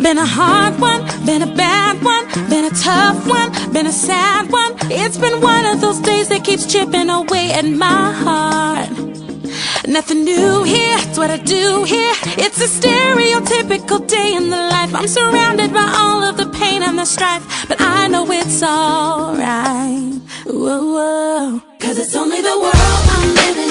Been a hard one, been a bad one, been a tough one, been a sad one. It's been one of those days that keeps chipping away at my heart. Nothing new here, it's what I do here. It's a stereotypical day in the life. I'm surrounded by all of the pain and the strife, but I know it's alright. Whoa, whoa. 'Cause it's only the world I'm living